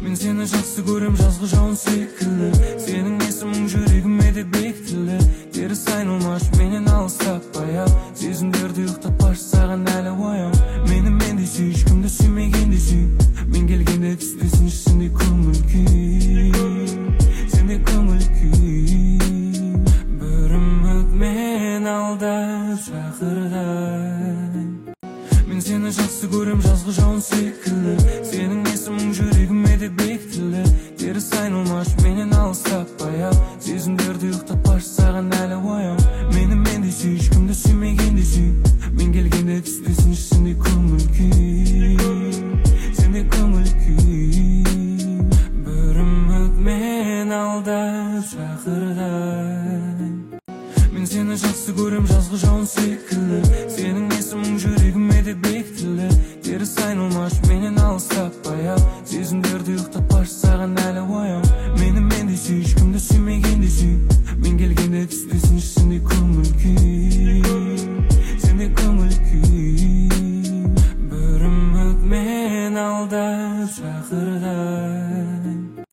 Мен сені жақсы көрем жазғы жауын секілді. Сенің есімің жүрегіме де бекітілді. Теріс айналмаш менен алыстап баяу. Сезімдерді ұйықтатпашы саған әлі ояу. Мені мен де сүй, ешкімді сүймеген де сүй. Мен келгенде түспесін ішінде көңіл күй. Сенде көңіл күй. Бір үміт мен алдап шақырды. Мен сені жақсы көрем жазғы жауын секілді. Сенің есімің жүрегіме де бекітілді. Теріс айналмаш менен алыстап баяу. Сезімдерді ұйықтатпашы саған әлі ояу. Мені мен де сүй, ешкімді сүймеген де сүй. Мен келгенде түспесін ішінде көңіл күй. Сенде көңіл күй. Бір үміт мен алдап шақырды. Мен сені жақсы көрем жазғы жауын секілді. Сенің есімің жүрегіме де бекітілді. Теріс айналмаш менен алыстап баяу. Сезімдерді ұйықтатпашы саған әлі ояу. Мені мен де сүй, ешкімді сүймеген де сүй. Мен келгенде түспесін ішінде көңіл күй. Сенде көңіл күй. Бір үміт мен алдап шақырды.